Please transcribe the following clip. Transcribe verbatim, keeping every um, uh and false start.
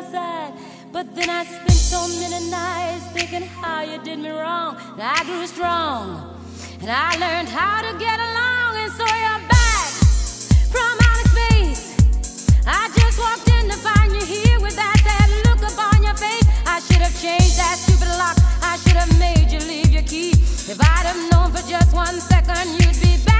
my side. But then I spent so many nights thinking how you did me wrong. And I grew strong, and I learned how to get along. And so you're back from outer space. I just walked in to find you here with that sad look upon your face. I should have changed that stupid lock. I should have made you leave your key. If I'd have known for just one second you'd be back.